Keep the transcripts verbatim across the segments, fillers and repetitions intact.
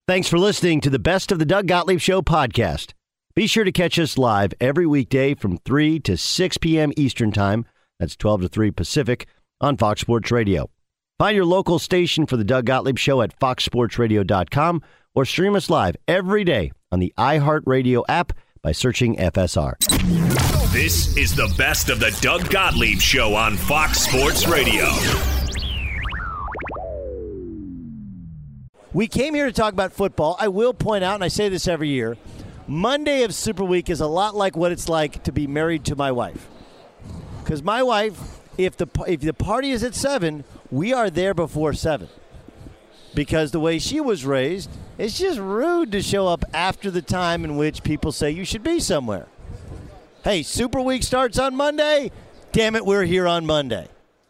Thanks for listening to the Best of the Doug Gottlieb Show podcast. Be sure to catch us live every weekday from three to six p.m. Eastern Time. That's twelve to three Pacific on Fox Sports Radio. Find your local station for the Doug Gottlieb Show at fox sports radio dot com or stream us live every day on the iHeartRadio app by searching F S R. This is the Best of the Doug Gottlieb Show on Fox Sports Radio. We came here to talk about football. I will point out, and I say this every year, Monday of Super Week is a lot like what it's like to be married to my wife. Because my wife, if the if the party is at seven, we are there before seven. Because the way she was raised, it's just rude to show up after the time in which people say you should be somewhere. Hey, Super Week starts on Monday. Damn it, we're here on Monday.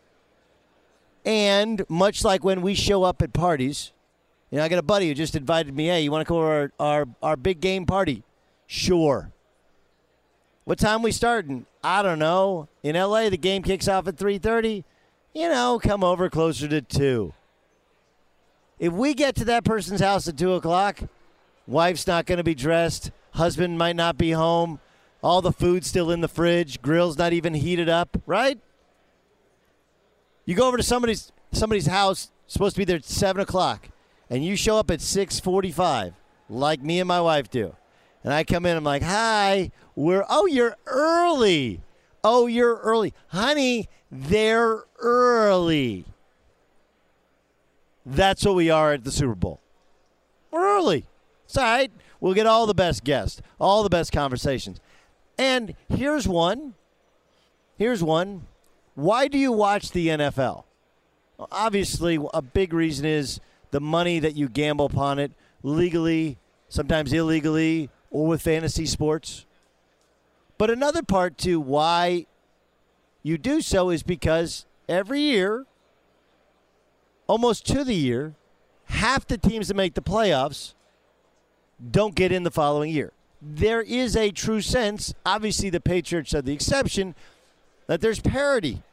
And much like when we show up at parties, you know, I got a buddy who just invited me, hey, you want to go to our, our, our big game party? Sure. What time we starting? I don't know. In L A, the game kicks off at three thirty. You know, come over closer to two. If we get to that person's house at two o'clock, wife's not going to be dressed, husband might not be home, all the food's still in the fridge, grill's not even heated up, right? You go over to somebody's somebody's house, supposed to be there at seven o'clock. And you show up at six forty-five, like me and my wife do. And I come in, I'm like, hi, we're, oh, you're early. Oh, you're early. Honey, they're early. That's what we are at the Super Bowl. We're early. It's all right. We'll get all the best guests, all the best conversations. And here's one. Here's one. Why do you watch the N F L? Well, obviously, a big reason is the money that you gamble upon it, legally, sometimes illegally, or with fantasy sports. But another part to why you do so is because every year, almost to the year, half the teams that make the playoffs don't get in the following year. There is a true sense, obviously the Patriots are the exception, that there's parity.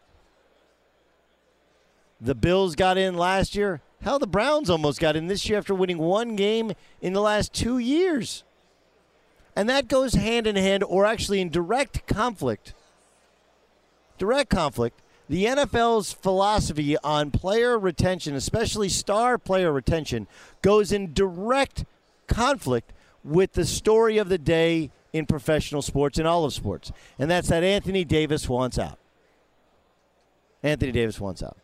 The Bills got in last year. Hell, the Browns almost got in this year after winning one game in the last two years. And that goes hand in hand, or actually in direct conflict. Direct conflict. The N F L's philosophy on player retention, especially star player retention, goes in direct conflict with the story of the day in professional sports, in all of sports. And that's that Anthony Davis wants out. Anthony Davis wants out.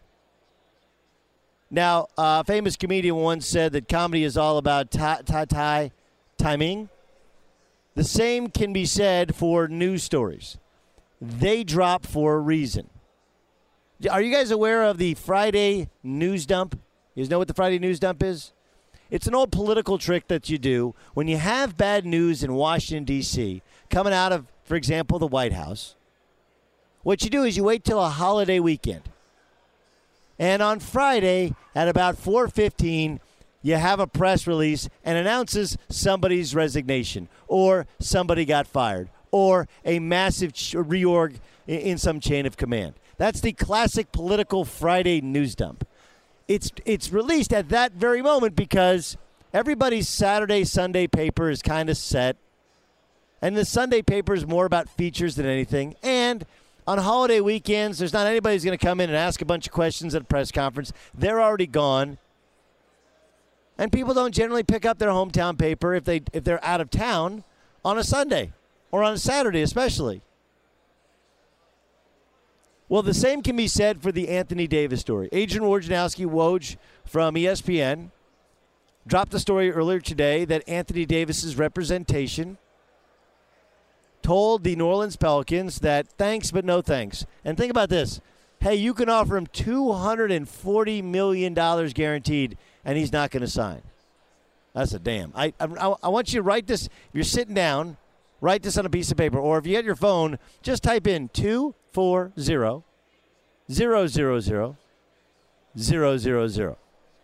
Now, a famous comedian once said that comedy is all about ta- ta- ta- timing. The same can be said for news stories. They drop for a reason. Are you guys aware of the Friday news dump? You guys know what the Friday news dump is? It's an old political trick that you do when you have bad news in Washington, D C, coming out of, for example, the White House. What you do is you wait till a holiday weekend. And on Friday at about four fifteen, you have a press release and announces somebody's resignation or somebody got fired or a massive reorg in some chain of command. That's the classic political Friday news dump. It's it's released at that very moment because everybody's Saturday, Sunday paper is kind of set. And the Sunday paper is more about features than anything. And on holiday weekends, there's not anybody who's going to come in and ask a bunch of questions at a press conference. They're already gone. And people don't generally pick up their hometown paper if, they, if they're out of town on a Sunday or on a Saturday especially. Well, the same can be said for the Anthony Davis story. Adrian Wojnarowski, Woj from E S P N, dropped the story earlier today that Anthony Davis's representation told the New Orleans Pelicans that thanks but no thanks. And think about this. Hey, you can offer him two hundred forty million dollars guaranteed, and he's not going to sign. That's a damn. I, I I want you to write this. If you're sitting down, write this on a piece of paper. Or if you get your phone, just type in two four zero zero zero zero zero zero zero.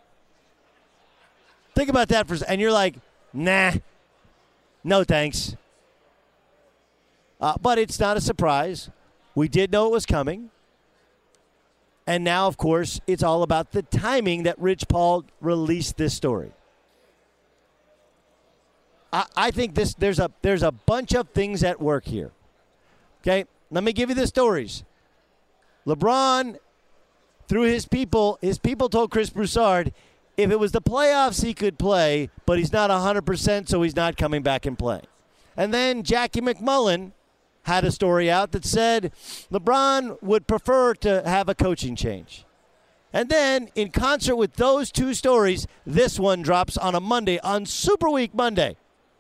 Think about that for a second. And you're like, nah, no thanks. Uh, but it's not a surprise. We did know it was coming. And now, of course, it's all about the timing that Rich Paul released this story. I, I think this there's a there's a bunch of things at work here. Okay, let me give you the stories. LeBron, through his people, his people told Chris Broussard, if it was the playoffs, he could play, but he's not one hundred percent, so he's not coming back and playing. And then Jackie McMullen had a story out that said LeBron would prefer to have a coaching change. And then, in concert with those two stories, this one drops on a Monday, on Super Week Monday.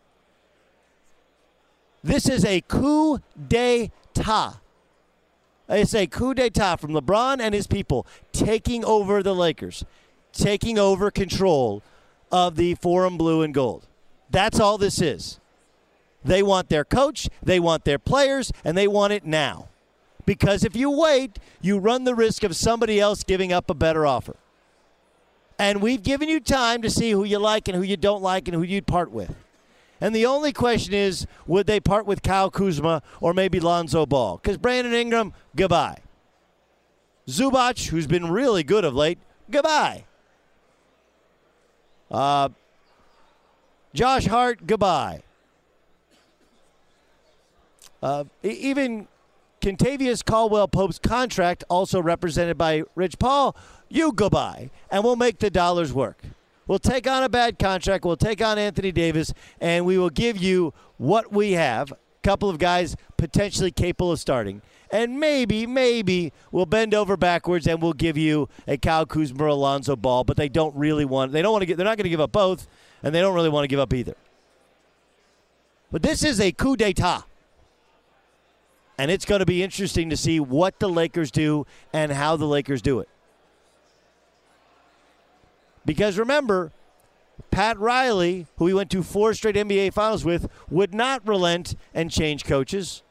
This is a coup d'etat. It's a coup d'etat from LeBron and his people taking over the Lakers, taking over control of the Forum Blue and Gold. That's all this is. They want their coach, they want their players, and they want it now. Because if you wait, you run the risk of somebody else giving up a better offer. And we've given you time to see who you like and who you don't like and who you'd part with. And the only question is, would they part with Kyle Kuzma or maybe Lonzo Ball? Because Brandon Ingram, goodbye. Zubac, who's been really good of late, goodbye. Uh, Josh Hart, goodbye. Uh, even Kentavious Caldwell-Pope's contract, also represented by Rich Paul, you goodbye, and we'll make the dollars work. We'll take on a bad contract. We'll take on Anthony Davis, and we will give you what we have, a couple of guys potentially capable of starting. And maybe, maybe we'll bend over backwards and we'll give you a Kyle Kuzma or Alonzo Ball, but they don't really want, they don't want to get, they're not going to give up both, and they don't really want to give up either. But this is a coup d'etat. And it's going to be interesting to see what the Lakers do and how the Lakers do it. Because remember, Pat Riley, who we went to four straight N B A Finals with, would not relent and change coaches.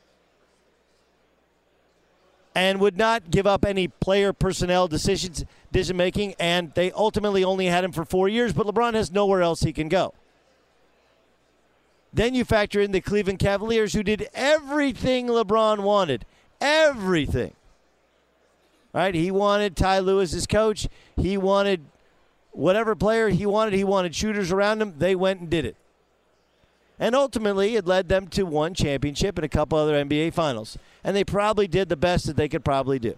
And would not give up any player personnel decisions, decision-making. And they ultimately only had him for four years, but LeBron has nowhere else he can go. Then you factor in the Cleveland Cavaliers, who did everything LeBron wanted. Everything. Right? He wanted Ty Lue as coach. He wanted whatever player he wanted. He wanted shooters around him. They went and did it. And ultimately, it led them to one championship and a couple other N B A Finals. And they probably did the best that they could probably do.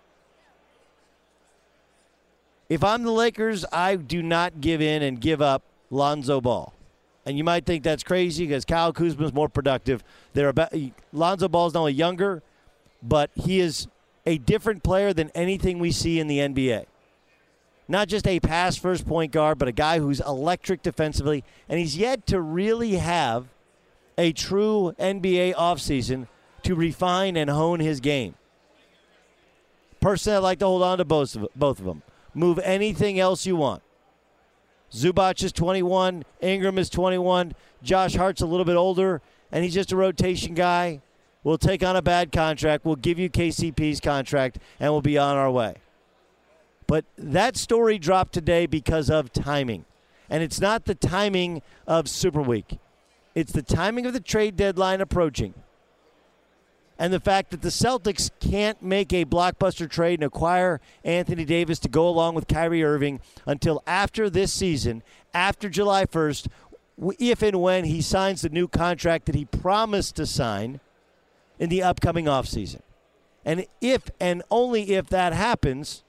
If I'm the Lakers, I do not give in and give up Lonzo Ball. And you might think that's crazy because Kyle Kuzma is more productive. They're about, Lonzo Ball is not only younger, but he is a different player than anything we see in the N B A. Not just a pass-first point guard, but a guy who's electric defensively. And he's yet to really have a true N B A offseason to refine and hone his game. Personally, I'd like to hold on to both of, both of them. Move anything else you want. Zubac is twenty-one. Ingram is twenty-one. Josh Hart's a little bit older, and he's just a rotation guy. We'll take on a bad contract. We'll give you K C P's contract, and we'll be on our way. But that story dropped today because of timing. And it's not the timing of Super Week. It's the timing of the trade deadline approaching. And the fact that the Celtics can't make a blockbuster trade and acquire Anthony Davis to go along with Kyrie Irving until after this season, after July first, if and when he signs the new contract that he promised to sign in the upcoming offseason. And if and only if that happens,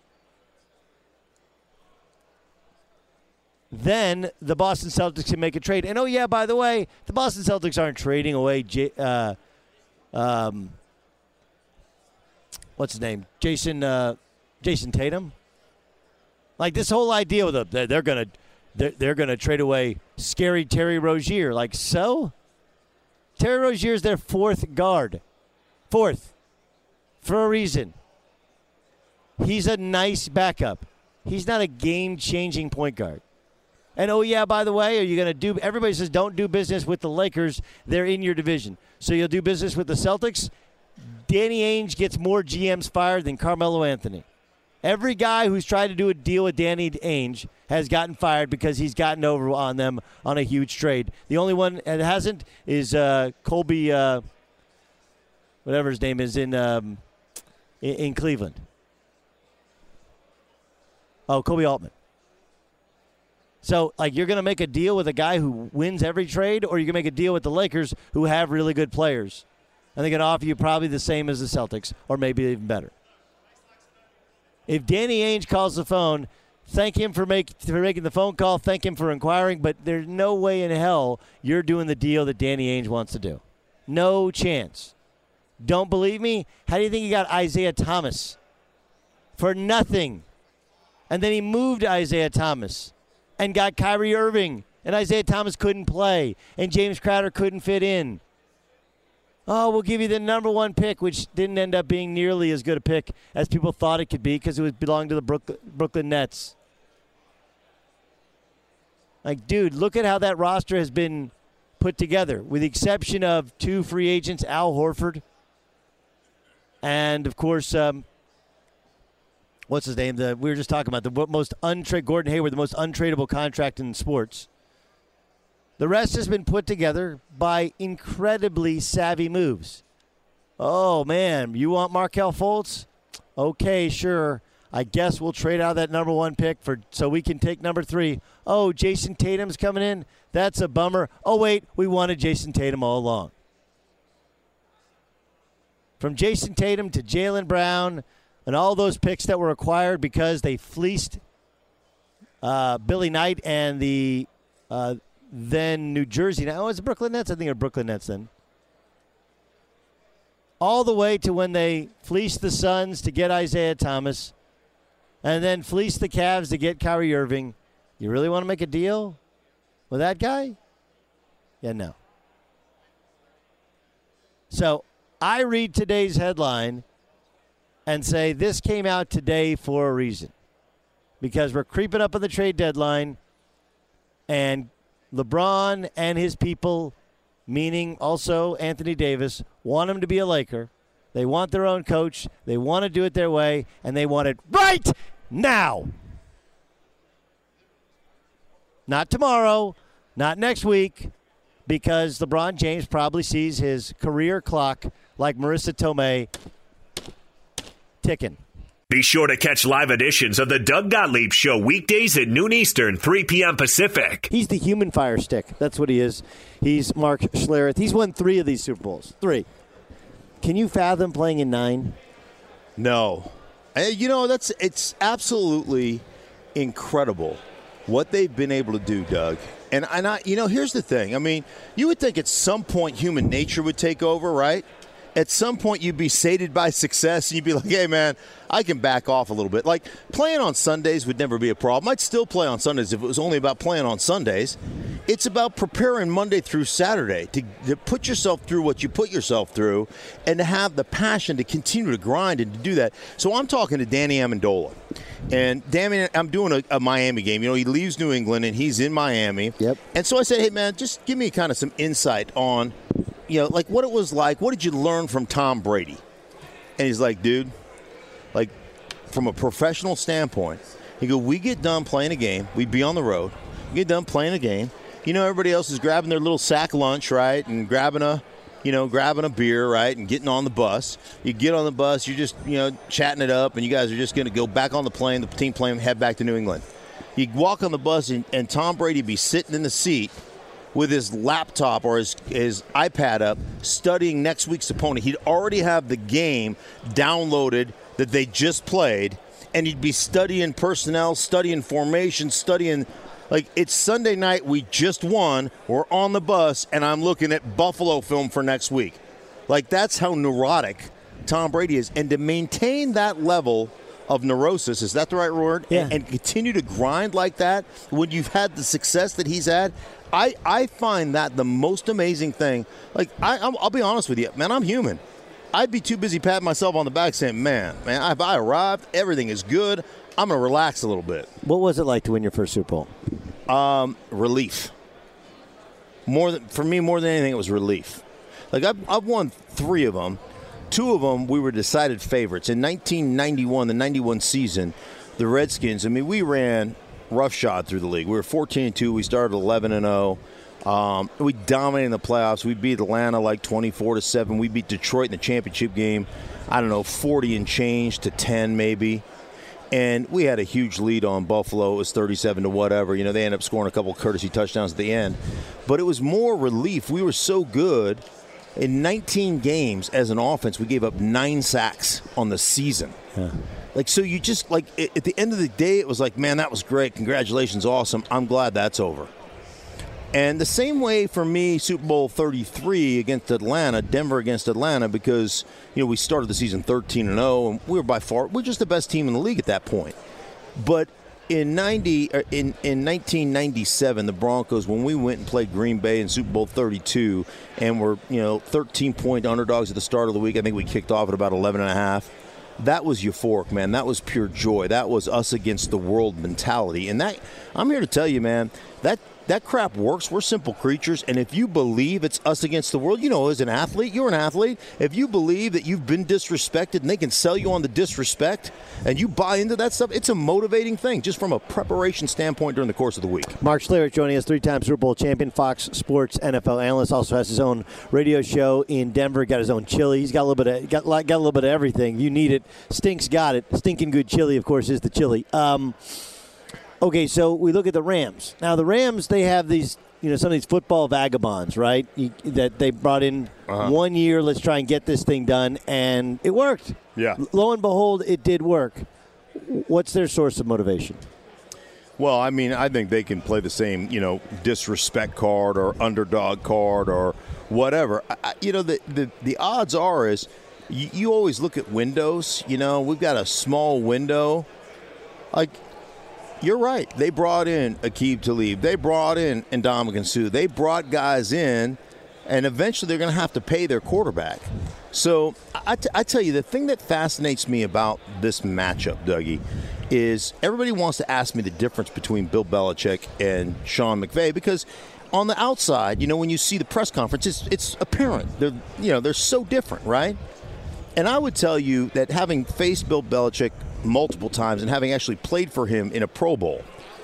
then the Boston Celtics can make a trade. And, oh, yeah, by the way, the Boston Celtics aren't trading away J- uh, um, what's his name? Jason uh, Jason Tatum. Like this whole idea with them, they're going to they're, they're going to trade away scary Terry Rozier. Like, so? Terry Rozier is their fourth guard. Fourth. For a reason. He's a nice backup. He's not a game-changing point guard. And, oh, yeah, by the way, are you going to do – everybody says don't do business with the Lakers. They're in your division. So you'll do business with the Celtics? Danny Ainge gets more G Ms fired than Carmelo Anthony. Every guy who's tried to do a deal with Danny Ainge has gotten fired because he's gotten over on them on a huge trade. The only one that hasn't is uh, Colby uh, – whatever his name is in, um, in in Cleveland. Oh, Kobe Altman. So, like, you're going to make a deal with a guy who wins every trade, or you're going to make a deal with the Lakers who have really good players. And they're going to offer you probably the same as the Celtics, or maybe even better. If Danny Ainge calls the phone, thank him for, make, for making the phone call, thank him for inquiring, but there's no way in hell you're doing the deal that Danny Ainge wants to do. No chance. Don't believe me? How do you think he got Isaiah Thomas? For nothing. And then he moved Isaiah Thomas and got Kyrie Irving, and Isaiah Thomas couldn't play, and James Crowder couldn't fit in. Oh, we'll give you the number one pick, which didn't end up being nearly as good a pick as people thought it could be because it was belonged to the Brooklyn, Brooklyn Nets. Like, dude, look at how that roster has been put together, with the exception of two free agents, Al Horford, and, of course, um, what's his name? The, we were just talking about the most untrade Gordon Hayward, the most untradeable contract in sports. The rest has been put together by incredibly savvy moves. Oh, man, you want Markelle Fultz? Okay, sure. I guess we'll trade out that number one pick for so we can take number three. Oh, Jason Tatum's coming in? That's a bummer. Oh, wait, we wanted Jason Tatum all along. From Jason Tatum to Jaylen Brown and all those picks that were acquired because they fleeced uh, Billy Knight and the uh, then New Jersey. Now, was it Brooklyn Nets? I think it was Brooklyn Nets then. All the way to when they fleeced the Suns to get Isaiah Thomas and then fleeced the Cavs to get Kyrie Irving. You really want to make a deal with that guy? Yeah, no. So I read today's headline and say this came out today for a reason. Because we're creeping up on the trade deadline, and LeBron and his people, meaning also Anthony Davis, want him to be a Laker. They want their own coach. They want to do it their way, and they want it right now. Not tomorrow, not next week, because LeBron James probably sees his career clock like Marissa Tomei ticking. Be sure to catch live editions of the Doug Gottlieb Show weekdays at noon Eastern, three p.m. Pacific. He's the human fire stick. That's what he is. He's Mark Schlereth. He's won three of these Super Bowls. Three. Can you fathom playing in nine? No. You know, that's it's absolutely incredible what they've been able to do, Doug. And, and I, you know, here's the thing. I mean, you would think at some point human nature would take over, right? At some point you'd be sated by success and you'd be like, hey, man, I can back off a little bit. Like, playing on Sundays would never be a problem. I'd still play on Sundays if it was only about playing on Sundays. It's about preparing Monday through Saturday to, to put yourself through what you put yourself through and to have the passion to continue to grind and to do that. So I'm talking to Danny Amendola. And Danny, I'm doing a, a Miami game. You know, he leaves New England and he's in Miami. Yep. And so I said, hey, man, just give me kind of some insight on, you know, like what it was like. What did you learn from Tom Brady? And he's like, dude, like from a professional standpoint, he go, we get done playing a game. We'd be on the road. We get done playing a game. You know, everybody else is grabbing their little sack lunch, right, and grabbing a, you know, grabbing a beer, right, and getting on the bus. You get on the bus, you're just, you know, chatting it up, and you guys are just going to go back on the plane, the team plane, and head back to New England. You walk on the bus, and, and Tom Brady be sitting in the seat with his laptop or his, his iPad up, studying next week's opponent. He'd already have the game downloaded that they just played, and he'd be studying personnel, studying formation, studying – like, it's Sunday night, we just won, we're on the bus, and I'm looking at Buffalo film for next week. Like, that's how neurotic Tom Brady is. And to maintain that level of neurosis, is that the right word? Yeah. And, and continue to grind like that when you've had the success that he's had, I, I find that the most amazing thing. Like, I, I'll be honest with you, man, I'm human. I'd be too busy patting myself on the back saying, man, man, I've I arrived, everything is good, I'm going to relax a little bit. What was it like to win your first Super Bowl? Um, relief. More than for me, more than anything, it was relief. Like I've, I've won three of them. Two of them we were decided favorites. In nineteen ninety-one, the ninety-one season, the Redskins. I mean, we ran roughshod through the league. We were fourteen and two. We started eleven and zero. Um, we dominated in the playoffs. We beat Atlanta like twenty-four to seven. We beat Detroit in the championship game. I don't know, forty and change to ten maybe. And we had a huge lead on Buffalo. It was thirty-seven to whatever. You know, they ended up scoring a couple of courtesy touchdowns at the end. But it was more relief. We were so good. In nineteen games as an offense, we gave up nine sacks on the season. Yeah. Like, so you just, like, at the end of the day, it was like, man, that was great. Congratulations, awesome. I'm glad that's over. And the same way for me, Super Bowl thirty-three against Atlanta, Denver against Atlanta, because, you know, we started the season thirteen and oh, and we were by far, we're just the best team in the league at that point. But in ninety, in in nineteen ninety-seven, the Broncos, when we went and played Green Bay in Super Bowl thirty-two, and were, you know, thirteen-point underdogs at the start of the week, I think we kicked off at about eleven and a half. That was euphoric, man. That was pure joy. That was us against the world mentality. And that, I'm here to tell you, man, that that crap works. We're simple creatures. And if you believe it's us against the world, you know, as an athlete, you're an athlete. If you believe that you've been disrespected and they can sell you on the disrespect and you buy into that stuff, it's a motivating thing just from a preparation standpoint during the course of the week. Mark Schlereth joining us, three-time Super Bowl champion, Fox Sports N F L analyst, also has his own radio show in Denver, got his own chili. He's got a little bit of, got, got a little bit of everything. You need it. Stink's got it. Stinking good chili, of course, is the chili. Um, Okay, so we look at the Rams. Now, the Rams, they have these, you know, some of these football vagabonds, right, you, that they brought in uh-huh. one year, let's try and get this thing done, and it worked. Yeah. Lo and behold, it did work. What's their source of motivation? Well, I mean, I think they can play the same, you know, disrespect card or underdog card or whatever. I, you know, the, the, the odds are is you, you always look at windows. You know, we've got a small window. Like, you're right. They brought in Aqib Talib. They brought in Ndamukong Suh. They brought guys in, and eventually they're going to have to pay their quarterback. So I, t- I tell you, the thing that fascinates me about this matchup, Dougie, is everybody wants to ask me the difference between Bill Belichick and Sean McVay because on the outside, you know, when you see the press conference, it's, it's apparent. They're, you know, they're so different, right? And I would tell you that having faced Bill Belichick multiple times and having actually played for him in a Pro Bowl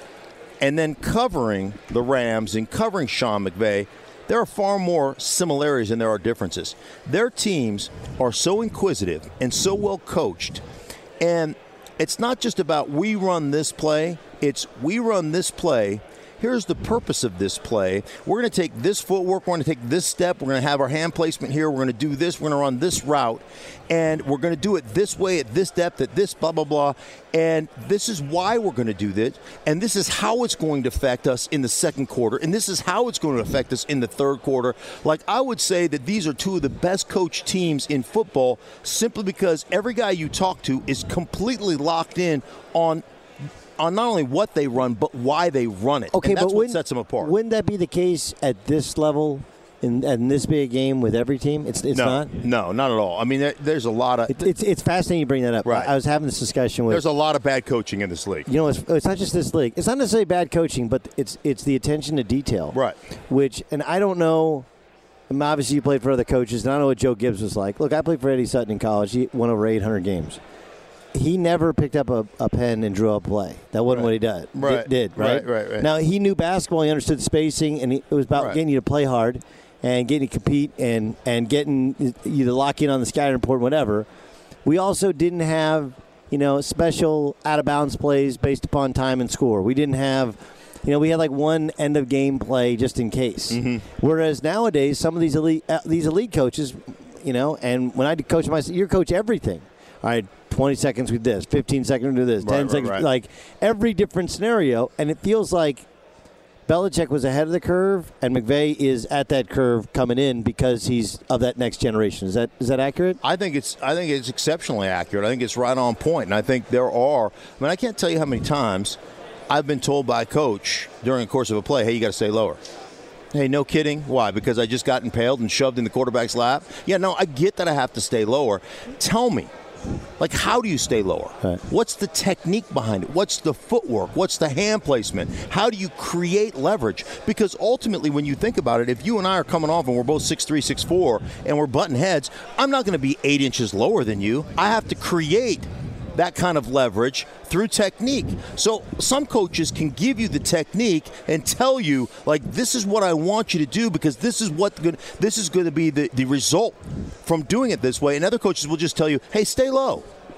and then covering the Rams and covering Sean McVay, there are far more similarities than there are differences. Their teams are so inquisitive and so well coached, and it's not just about we run this play, it's we run this play. Here's the purpose of this play. We're going to take this footwork. We're going to take this step. We're going to have our hand placement here. We're going to do this. We're going to run this route. And we're going to do it this way at this depth at this blah, blah, blah. And this is why we're going to do this. And this is how it's going to affect us in the second quarter. And this is how it's going to affect us in the third quarter. Like, I would say that these are two of the best coached teams in football simply because every guy you talk to is completely locked in on on not only what they run, but why they run it. Okay, and that's but what sets them apart. Wouldn't that be the case at this level, in, in this big game with every team? It's it's no, not? No, not at all. I mean, there, there's a lot of... It, it's it's fascinating you bring that up. Right. I, I was having this discussion with... There's a lot of bad coaching in this league. You know, it's, it's not just this league. It's not necessarily bad coaching, but it's it's the attention to detail. Right. Which, and I don't know... I mean, obviously, you played for other coaches, and I don't know what Joe Gibbs was like. Look, I played for Eddie Sutton in college. He won over eight hundred games. He never picked up a, a pen and drew up a play. That wasn't right. what he did. Right. Did, right? Right, right, right. Now, he knew basketball. He understood spacing, and he, it was about right. getting you to play hard and getting you to compete and, and getting you to lock in on the scouting report, whatever. We also didn't have, you know, special out-of-bounds plays based upon time and score. We didn't have, you know, we had like one end-of-game play just in case. Mm-hmm. Whereas nowadays, some of these elite, uh, these elite coaches, you know, and when I coach myself, you coach everything. All right, twenty seconds with this, fifteen seconds with this, ten right, seconds, right. like every different scenario. And it feels like Belichick was ahead of the curve, and McVay is at that curve coming in because he's of that next generation. Is that is that accurate? I think it's I think it's exceptionally accurate. I think it's right on point. And I think there are, I mean, I can't tell you how many times I've been told by a coach during the course of a play, hey, you got to stay lower. Hey, no kidding. Why? Because I just got impaled and shoved in the quarterback's lap? Yeah, no, I get that I have to stay lower. Tell me. Like, how do you stay lower? Right. What's the technique behind it? What's the footwork? What's the hand placement? How do you create leverage? Because ultimately, when you think about it, if you and I are coming off and we're both six three, six four, and we're butting heads, I'm not going to be eight inches lower than you. I have to create that kind of leverage through technique. So some coaches can give you the technique and tell you, like, this is what I want you to do because this is what good, this is going to be the, the result from doing it this way. And other coaches will just tell you, hey, stay low.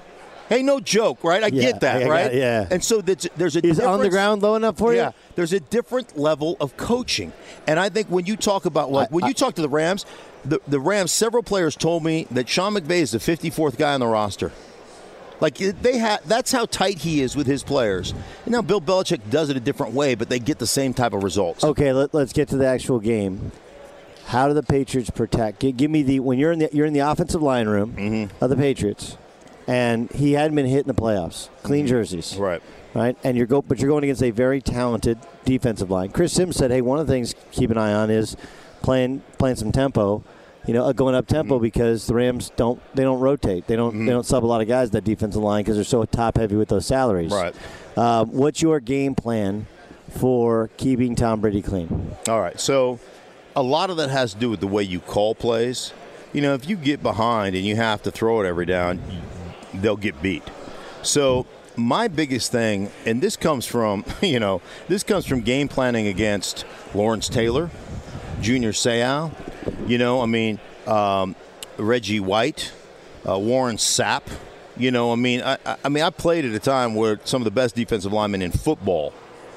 Hey, no joke, right? I Yeah, get that, I right? got- yeah. And so that's, there's a Is on the difference- ground low enough for you? Yeah, there's a different level of coaching. And I think when you talk about, like, I- when I- you talk to the Rams, the, the Rams, several players told me that Sean McVay is the fifty-fourth guy on the roster. Like, they ha- that's how tight he is with his players. And now Bill Belichick does it a different way, but they get the same type of results. Okay, let, let's get to the actual game. How do the Patriots protect? Give, give me the when you're in the you're in the offensive line room Mm-hmm. of the Patriots, and he hadn't been hit in the playoffs. Clean jerseys, Right. right? And you're go, but you're going against a very talented defensive line. Chris Sims said, "Hey, one of the things to keep an eye on is playing playing some tempo, you know, uh, going up tempo Mm-hmm. because the Rams don't they don't rotate, they don't Mm-hmm. they don't sub a lot of guys that defensive line because they're so top heavy with those salaries. Right. Uh, what's your game plan for keeping Tom Brady clean? All right, so a lot of that has to do with the way you call plays. You know, if you get behind and you have to throw it every down, they'll get beat. So my biggest thing, and this comes from, you know, this comes from game planning against Lawrence Taylor, Junior Seau, you know, I mean, um, Reggie White, uh, Warren Sapp. You know, I mean, I, I mean, I played at a time where some of the best defensive linemen in football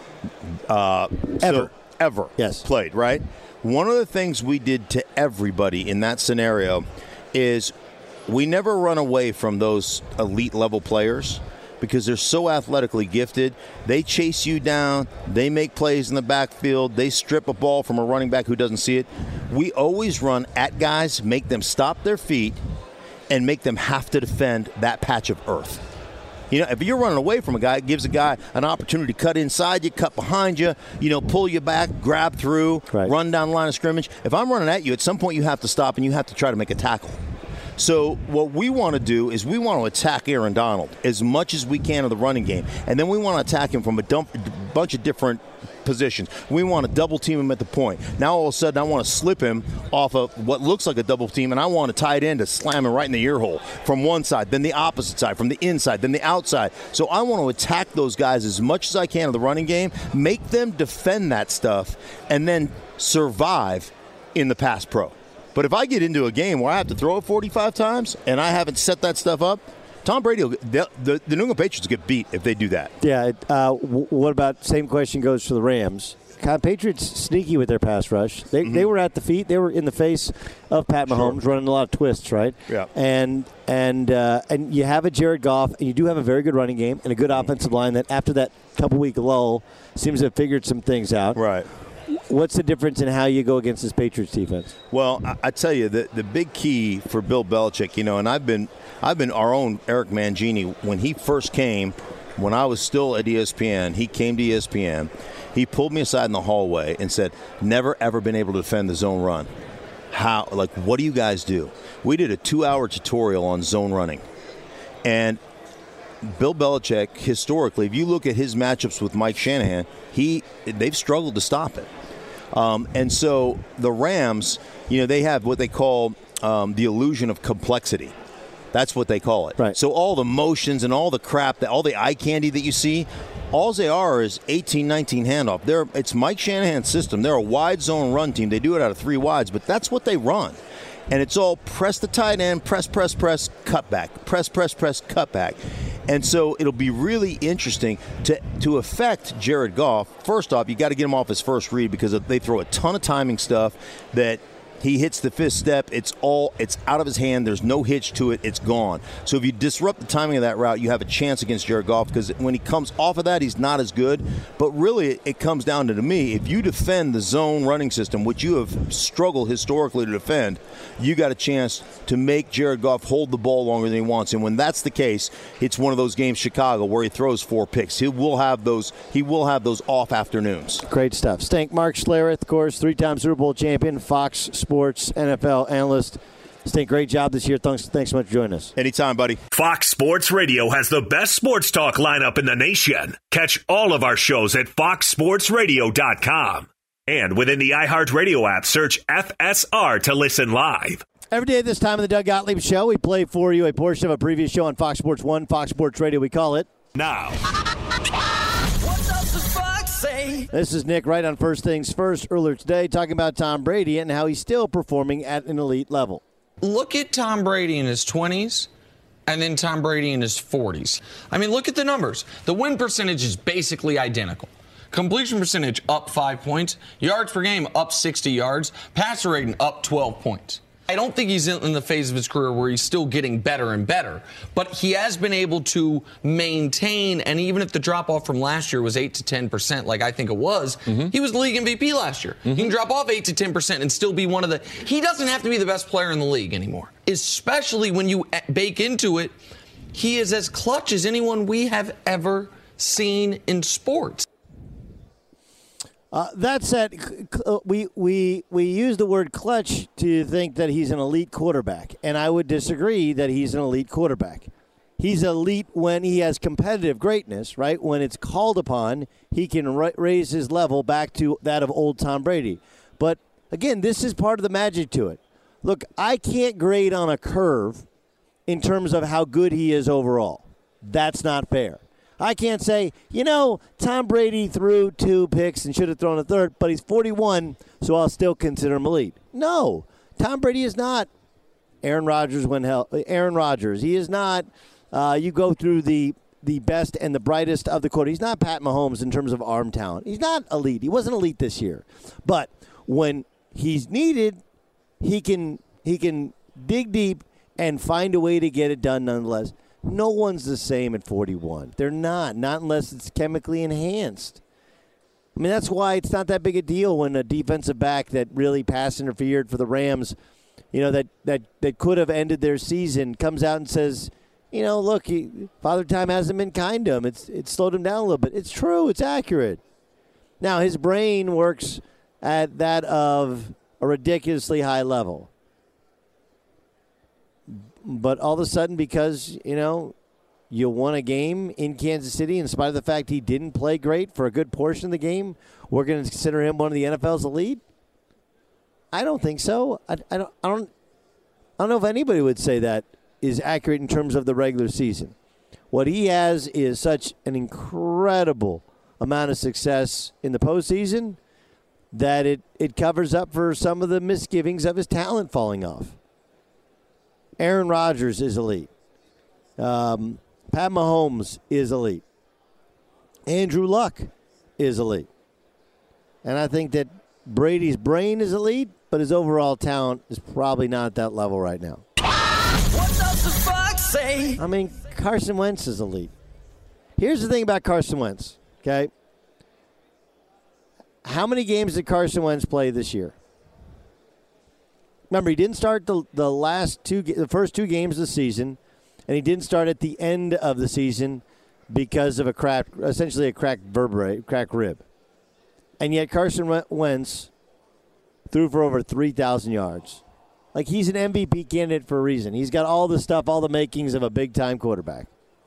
uh, Ever. so, ever Yes. played, right? One of the things we did to everybody in that scenario is we never run away from those elite level players because they're so athletically gifted. They chase you down. They make plays in the backfield. They strip a ball from a running back who doesn't see it. We always run at guys, make them stop their feet, and make them have to defend that patch of earth. You know, if you're running away from a guy, it gives a guy an opportunity to cut inside you, cut behind you, you know, pull you back, grab through, Right. run down the line of scrimmage. If I'm running at you, at some point you have to stop and you have to try to make a tackle. So what we want to do is we want to attack Aaron Donald as much as we can of the running game. And then we want to attack him from a dump, bunch of different positions. We want to double team him at the point. Now all of a sudden I want to slip him off of what looks like a double team, and I want to tie it in to slam him right in the ear hole from one side, then the opposite side, from the inside, then the outside. So I want to attack those guys as much as I can in the running game, make them defend that stuff, and then survive in the pass pro. But if I get into a game where I have to throw it forty-five times and I haven't set that stuff up, Tom Brady, will, the, the, the New England Patriots get beat if they do that. Yeah. it- Uh, w- what about same question goes for the Rams? Kind of Patriots sneaky with their pass rush. They Mm-hmm. they were at the feet. They were in the face of Pat Mahomes, running a lot of twists, right? Yeah. And and uh, and you have a Jared Goff, and you do have a very good running game and a good offensive line that after that couple week lull seems to have figured some things out. Right. What's the difference in how you go against this Patriots defense? Well, I, I tell you, the the big key for Bill Belichick, you know, and I've been I've been our own Eric Mangini when he first came, when I was still at E S P N. He came to E S P N. He pulled me aside in the hallway and said, "Never ever been able to defend the zone run. How? Like, what do you guys do?" We did a two-hour tutorial on zone running, and Bill Belichick, historically, if you look at his matchups with Mike Shanahan, he they've struggled to stop it. Um, and so the Rams, you know, they have what they call um, the illusion of complexity. That's what they call it. Right. So all the motions and all the crap, that all the eye candy that you see, all they are is eighteen nineteen handoff. They're, it's Mike Shanahan's system. They're a wide zone run team. They do it out of three wides, but that's what they run. And it's all press the tight end, press, press, press, cut back, press, press, press, cut back. And so it'll be really interesting to to affect Jared Goff. First off, you got to get him off his first read because they throw a ton of timing stuff that he hits the fifth step. It's all it's out of his hand. There's no hitch to it. It's gone. So if you disrupt the timing of that route, you have a chance against Jared Goff because when he comes off of that, he's not as good. But really, it comes down to, to me, if you defend the zone running system, which you have struggled historically to defend, you got a chance to make Jared Goff hold the ball longer than he wants. And when that's the case, it's one of those games, Chicago, where he throws four picks. He will have those. He will have those off afternoons. Great stuff. Stank Mark Schlereth, of course, three-time Super Bowl champion, Fox Sports N F L analyst. Stink, great job this year. Thanks, thanks so much for joining us. Anytime, buddy. Fox Sports Radio has the best sports talk lineup in the nation. Catch all of our shows at fox sports radio dot com. And within the iHeartRadio app, search F S R to listen live. Every day at this time of the Doug Gottlieb Show, we play for you a portion of a previous show on Fox Sports one, Fox Sports Radio, we call it. Now. What does the fox say? This is Nick right on First Things First earlier today, talking about Tom Brady and how he's still performing at an elite level. Look at Tom Brady in his twenties and then Tom Brady in his forties. I mean, look at the numbers. The win percentage is basically identical. Completion percentage up five points. Yards per game up sixty yards. Passer rating up twelve points. I don't think he's in the phase of his career where he's still getting better and better, but he has been able to maintain, and even if the drop-off from last year was eight to ten percent, like I think it was, mm-hmm. he was the league M V P last year. Mm-hmm. He can drop off eight to ten percent and still be one of the – he doesn't have to be the best player in the league anymore, especially when you bake into it, he is as clutch as anyone we have ever seen in sports. Uh, that said, we, we, we use the word clutch to think that he's an elite quarterback, and I would disagree that he's an elite quarterback. He's elite when he has competitive greatness, right? When it's called upon, he can ra- raise his level back to that of old Tom Brady. But, again, this is part of the magic to it. Look, I can't grade on a curve in terms of how good he is overall. That's not fair. I can't say, you know, Tom Brady threw two picks and should have thrown a third, but he's forty-one, so I'll still consider him elite. No, Tom Brady is not Aaron Rodgers when hell, Aaron Rodgers. He is not, uh, you go through the, the best and the brightest of the quarter. He's not Pat Mahomes in terms of arm talent. He's not elite. He wasn't elite this year. But when he's needed, he can he can dig deep and find a way to get it done nonetheless. No one's the same at forty-one. They're not, not unless it's chemically enhanced. I mean, that's why it's not that big a deal when a defensive back that really pass interfered for the Rams, you know, that, that, that could have ended their season, comes out and says, you know, look, he, Father Time hasn't been kind to him. It's, it's slowed him down a little bit. It's true. It's accurate. Now, his brain works at that of a ridiculously high level. But all of a sudden, because, you know, you won a game in Kansas City, in spite of the fact he didn't play great for a good portion of the game, we're going to consider him one of the N F L's elite? I don't think so. I, I, don't, I, don't, I don't know if anybody would say that is accurate in terms of the regular season. What he has is such an incredible amount of success in the postseason that it, it covers up for some of the misgivings of his talent falling off. Aaron Rodgers is elite. Um, Pat Mahomes is elite. Andrew Luck is elite. And I think that Brady's brain is elite, but his overall talent is probably not at that level right now. What does the fox say? I mean, Carson Wentz is elite. Here's the thing about Carson Wentz, okay? How many games did Carson Wentz play this year? Remember, he didn't start the the last two, the first two games of the season, and he didn't start at the end of the season because of a crack, essentially a cracked vertebrae, cracked rib. And yet Carson Wentz threw for over three thousand yards. Like, he's an M V P candidate for a reason. He's got all the stuff, all the makings of a big-time quarterback.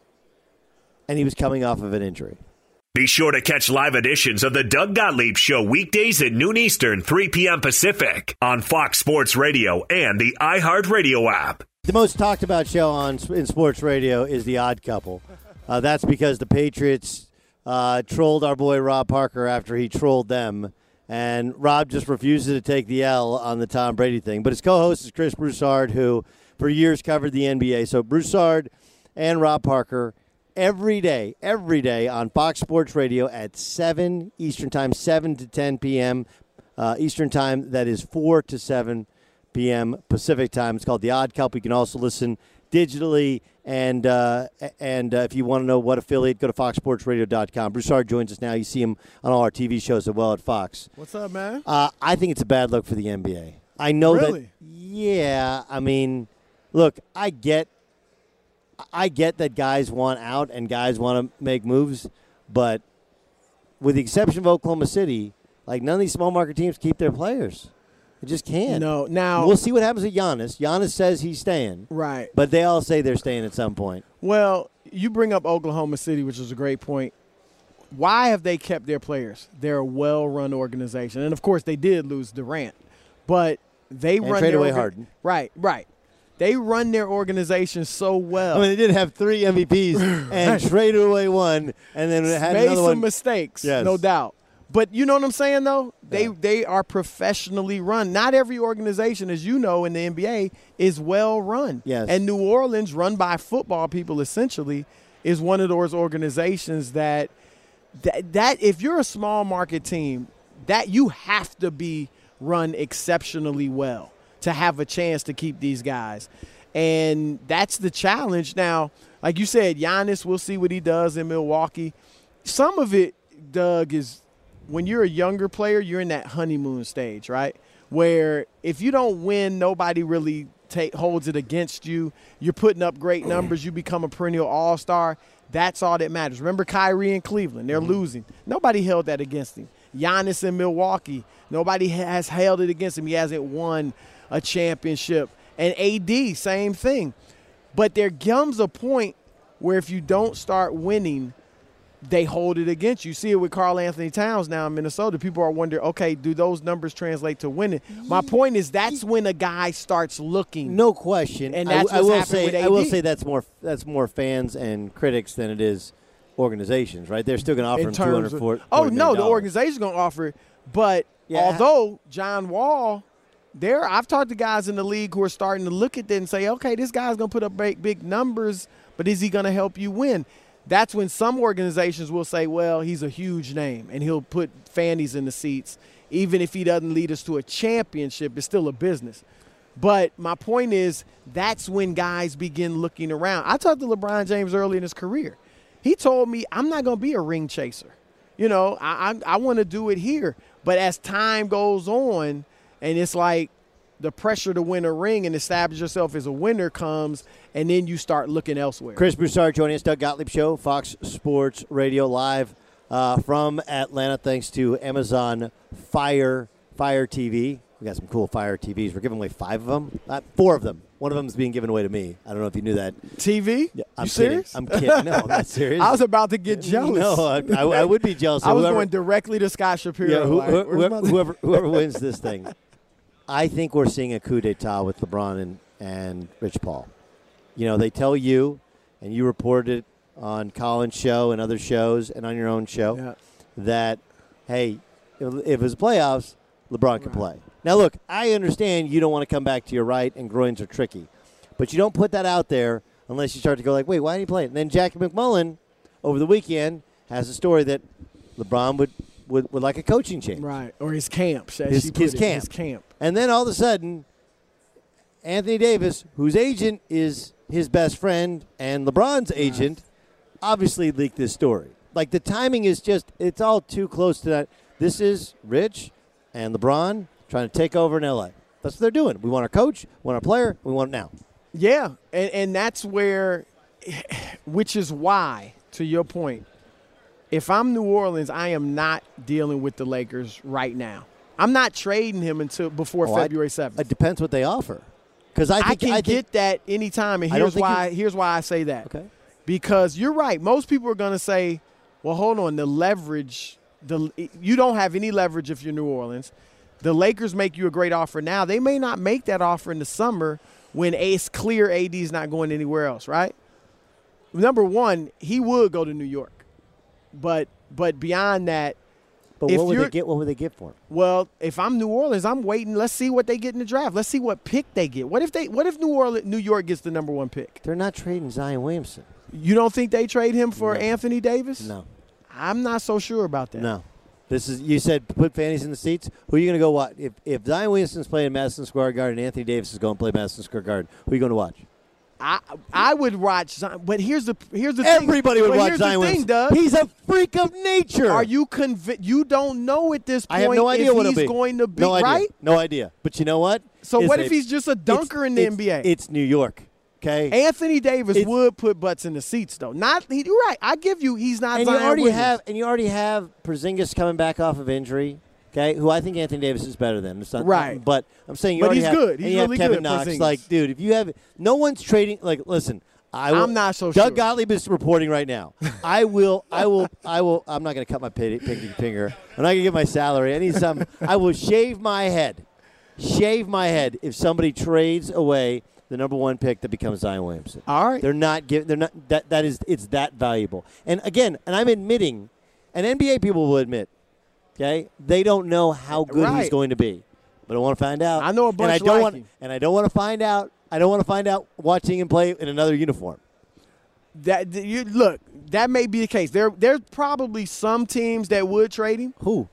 And he was coming off of an injury. Be sure to catch live editions of the Doug Gottlieb Show weekdays at noon Eastern, three p.m. Pacific on Fox Sports Radio and the iHeartRadio app. The most talked about show on in sports radio is The Odd Couple. Uh, that's because the Patriots uh, trolled our boy Rob Parker after he trolled them, and Rob just refuses to take the L on the Tom Brady thing. But his co-host is Chris Broussard, who for years covered the N B A. So Broussard and Rob Parker every day, every day on Fox Sports Radio at seven Eastern Time, seven to ten p.m. Uh, Eastern Time. That is four to seven p.m. Pacific Time. It's called The Odd Couple. You can also listen digitally, and uh, and uh, if you want to know what affiliate, go to fox sports radio dot com. Broussard joins us now. You see him on all our T V shows as well at Fox. What's up, man? Uh, I think it's a bad look for the N B A. I know really? that. Yeah, I mean, look, I get I get that guys want out and guys want to make moves, but with the exception of Oklahoma City, like, none of these small market teams keep their players. They just can't. No, now we'll see what happens with Giannis. Giannis says he's staying, right? But they all say they're staying at some point. Well, you bring up Oklahoma City, which is a great point. Why have they kept their players? They're a well-run organization, and of course, they did lose Durant, but they and run trade their away orga- Harden. Right, right. They run their organization so well. I mean, they did have three M V Ps and traded away one, and then had made another some one. mistakes, Yes. no doubt. But you know what I'm saying, though? They Yeah. they are professionally run. Not every organization, as you know, in the N B A is well run. Yes. And New Orleans, run by football people essentially, is one of those organizations that that, that if you're a small market team, that you have to be run exceptionally well to have a chance to keep these guys. And that's the challenge. Now, like you said, Giannis, we'll see what he does in Milwaukee. Some of it, Doug, is when you're a younger player, you're in that honeymoon stage, right? Where if you don't win, nobody really take, holds it against you. You're putting up great numbers. You become a perennial all-star. That's all that matters. Remember Kyrie in Cleveland. They're mm-hmm. losing. Nobody held that against him. Giannis in Milwaukee. Nobody has held it against him. He hasn't won a championship. And A D, same thing. But there comes a point where if you don't start winning, they hold it against you. You see it with Karl Anthony Towns now in Minnesota. People are wondering, okay, do those numbers translate to winning? My point is that's when a guy starts looking. No question. And that's I, I what's will happened say with A D. I will say that's more that's more fans and critics than it is organizations, right? They're still going to offer in him two hundred terms forty of, oh, no, the dollars. organization's going to offer it. But Yeah. although John Wall, there, I've talked to guys in the league who are starting to look at that and say, okay, this guy's going to put up big, big numbers, but is he going to help you win? That's when some organizations will say, well, he's a huge name, and he'll put fannies in the seats. Even if he doesn't lead us to a championship, it's still a business. But my point is that's when guys begin looking around. I talked to LeBron James early in his career. He told me, I'm not going to be a ring chaser. You know, I, I, I want to do it here. But as time goes on, and it's like the pressure to win a ring and establish yourself as a winner comes, and then you start looking elsewhere. Chris Broussard joining us, Doug Gottlieb Show, Fox Sports Radio, live uh, from Atlanta, thanks to Amazon Fire Fire T V. We got some cool Fire T Vs. We're giving away five of them, uh, four of them. One of them is being given away to me. I don't know if you knew that. T V? Yeah, I'm you kidding. serious? I'm kidding. No, I'm not serious. I was about to get jealous. No, I, I, I would be jealous. I was whoever, going directly to Scott Shapiro. Yeah, who, like, who, where's my- whoever, whoever wins this thing. I think we're seeing a coup d'etat with LeBron and, and Rich Paul. You know, they tell you, and you reported it on Colin's show and other shows and on your own show, Yeah. that, hey, if, if it's playoffs, LeBron can Right. play. Now, look, I understand you don't want to come back to your right, and groins are tricky. But you don't put that out there unless you start to go like, wait, why did he play it? And then Jackie McMullen, over the weekend, has a story that LeBron would, would, would like a coaching change. Right, or his camp. As His- she put his it, camp. His camp. And then all of a sudden, Anthony Davis, whose agent is his best friend and LeBron's agent, obviously leaked this story. Like, the timing is just, it's all too close to that. This is Rich and LeBron trying to take over in L A. That's what they're doing. We want our coach, we want our player, we want it now. Yeah, and, and that's where, which is why, to your point, if I'm New Orleans, I am not dealing with the Lakers right now. I'm not trading him until before Oh, I- February seventh. It depends what they offer. Because I, I, think, can I think, get that anytime, and I don't here's think why. you- Here's why I say that. Okay. Because you're right. Most people are going to say, "Well, hold on. The leverage, the you don't have any leverage if you're New Orleans. The Lakers make you a great offer now. They may not make that offer in the summer when it's clear A D's not going anywhere else, right? Number one, he would go to New York, but but beyond that, But if what would they you're- get? What would they get for him? well, if I'm New Orleans, I'm waiting. Let's see what they get in the draft. Let's see what pick they get. What if they? What if New Orleans, New York gets the number one pick? They're not trading Zion Williamson. You don't think they trade him for No. Anthony Davis? No. I'm not so sure about that. No. This is you said put fannies in the seats. Who are you going to go watch? If if Zion Williamson's playing Madison Square Garden and Anthony Davis is going to play Madison Square Garden, who are you going to watch? I I would watch Zion, but here's the here's the Everybody thing. would but watch here's Zion the thing, Williamson. Doug. He's a freak of nature. Are you convinced? You don't know at this point I have no idea if what he's it'll be. going to be no idea. right. No idea. But you know what? So It's what a- if he's just a dunker it's- in the it's- N B A? It's New York. Okay. Anthony Davis It's- would put butts in the seats, though. Not he, you're right. I give you, he's not. and you Zion already Williams. have and you already have Porzingis coming back off of injury. Okay, who I think Anthony Davis is better than. It's not, Right. But I'm saying you But already he's have, good. and He's you have really Kevin good, Knox. Porzingis. Like, dude, if you have no one's trading. Like, listen, I will, I'm not so Doug sure. Gottlieb is reporting right now. I will, I will, I will. I'm not going to cut my pin- pinky finger. I'm not going to get my salary. I need some. I will shave my head, shave my head if somebody trades away the number one pick that becomes Zion Williamson. All right. They're not giving. They're not. That that is. It's that valuable. And again, and I'm admitting, and N B A people will admit, Okay, they don't know how good Right. he's going to be, but I want to find out. I know a bunch and I don't like want, him. and I don't want to find out. I don't want to find out watching him play in another uniform. That you look, that may be the case. There, there's probably some teams that would trade him. Who?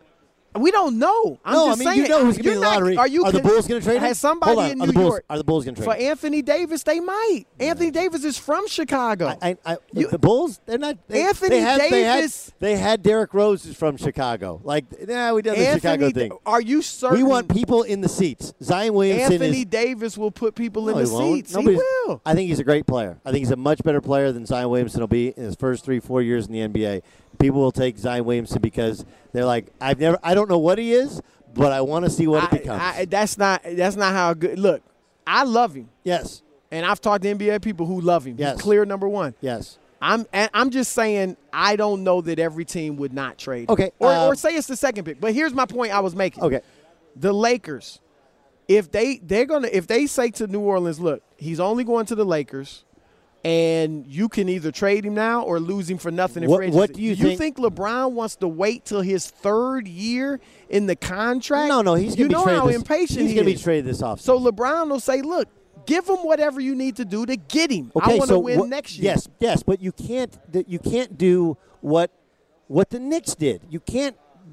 We don't know. I'm no, just I mean saying. you know who's going to be You're in the not- lottery. Are you? Are the con- Bulls going to trade him? Has somebody Hold on. in are New the Bulls, York Are the Bulls going to for trade him? Anthony Davis? They might. Anthony Davis is from Chicago. I, I, You- the Bulls, they're not. They, Anthony they had, They had, Davis- they had Derrick Rose is from Chicago. Like, nah, we done the Chicago Anthony, thing. are you certain? We want people in the seats. Zion Williamson Anthony is. Davis will put people No, in the he won't. seats. Nobody's- He will. I think he's a great player. I think he's a much better player than Zion Williamson will be in his first three, four years in the N B A. People will take Zion Williamson because they're like, I've never, I don't know what he is, but I want to see what it I- becomes. I- that's not. That's not how good. Look, I love him, yes, and I've talked to N B A people who love him. Yes. He's clear number one. yes. I'm and I'm just saying I don't know that every team would not trade him. Okay, Or, uh, or say it's the second pick. But here's my point I was making. Okay. The Lakers, if they they're gonna if they say to New Orleans, look, he's only going to the Lakers, and you can either trade him now or lose him for nothing in What- free agency. what do you you think- LeBron wants to wait till his third year in the contract? No, no, he's you going to know be traded. how this, impatient He's he going to be is. traded this offseason. So LeBron will say, look, give him whatever you need to do to get him. okay, I want to so win what- next year. Yes, yes, but you can't. that You can't do what what the Knicks did. You can't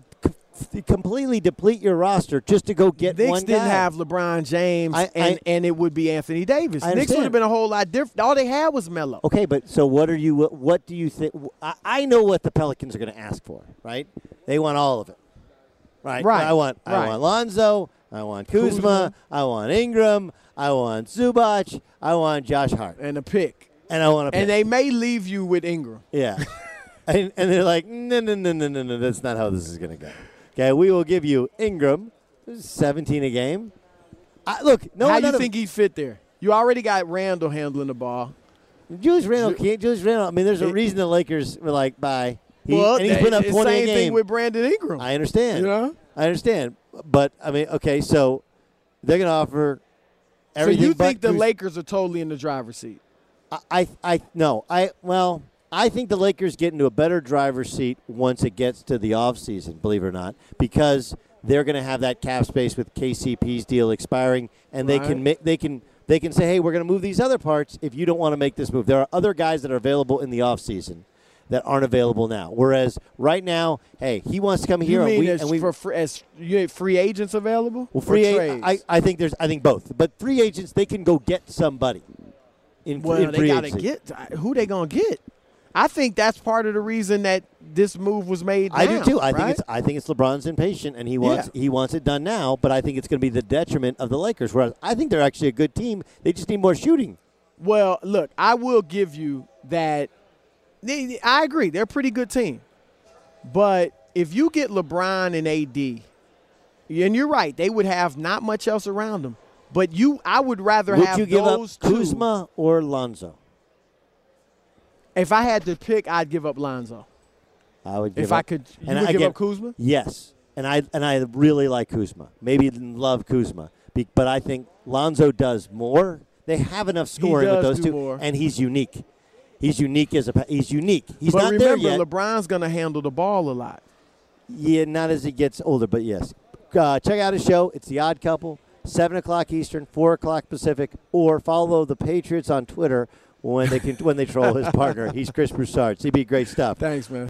c- completely deplete your roster just to go get Knicks one didn't guy. have LeBron James, I- and, I- and it would be Anthony Davis. I Knicks would understand. have been a whole lot different. All they had was Melo. Okay, but so what are you? What do you think? I, I know what the Pelicans are going to ask for, right? They want all of it, right? Right, I want, right. I want Lonzo. I want Kuzma, Kuzma. I want Ingram. I want Zubac. I want Josh Hart, And a pick. and I want to. And they may leave you with Ingram. yeah, and, and they're like, no, no, no, no, no, no. That's not how this is going to go. Okay, we will give you Ingram, seventeen a game. I, look, no, How none you of- think he'd fit there? You already got Randall handling the ball. Julius Randle can't. Julius Randle. I mean, there's a It- reason the Lakers were like, bye. He, well, and he's that- put up it's twenty same a game. thing with Brandon Ingram. I understand. You know? I understand. But I mean, okay, so they're going to offer So everything. you but think the Kuz- Lakers are totally in the driver's seat? I, I, I, no, I, well, I think the Lakers get into a better driver's seat once it gets to the offseason, believe it or not, because they're going to have that cap space with K C P's deal expiring, and they Right. can make, they can, they can say, hey, we're going to move these other parts if you don't want to make this move. There are other guys that are available in the offseason that aren't available now. Whereas right now, hey, he wants to come here, You and mean we, as, and we for free, as you have free agents available? well, free or agents. trades? I, I think there's. I think both. But free agents, they can go get somebody. In, Well, in they free got to agency. get who they gonna get. I think that's part of the reason that this move was made. I now, do too. I right? think it's. I think it's LeBron's impatient, and he wants. Yeah. He wants it done now. But I think it's going to be the detriment of the Lakers. Whereas I think they're actually a good team. They just need more shooting. Well, look, I will give you that. they- I agree, they're a pretty good team, but if you get LeBron and A D, and you're right, they would have not much else around them. But you, I would rather Would have you give those up two. Kuzma or Lonzo? If I had to pick, I'd give up Lonzo. I would. Give If up, I could, you and would give again, up Kuzma. Yes, and I and I really like Kuzma. Maybe love Kuzma, Be, but I think Lonzo does more. They have enough scoring with does those do two, more. and he's unique. He's unique as a. pa- He's unique. He's But not remember, there yet. LeBron's going to handle the ball a lot. Yeah, not as he gets older, but yes. Uh, check out his show. It's The Odd Couple, seven o'clock Eastern, four o'clock Pacific, or follow the Patriots on Twitter when they can when they troll his partner. He's Chris Broussard. C B, great stuff. Thanks, man.